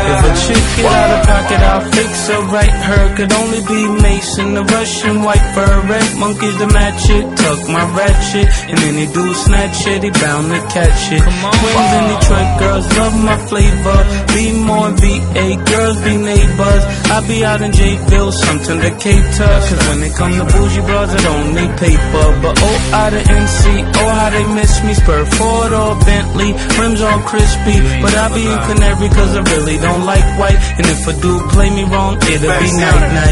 If a chick get out of pocket, I'll fix her right. Her could only be Mason, the Russian white fur, red monkeys to match it. Tuck my ratchet, and any dude snatch it, he bound to catch it. Twins in Detroit, girls love my flavor. Be more VA, girls be neighbors. I be out in J-Ville, something to cater. Cause when it come to bougie bras, I don't need paper. But oh, out of NC, oh how they miss me. Spur Ford or Bentley, rims all crispy. But I be in Canary cause I really don't like white. And if a dude play me wrong, it'll be night-night.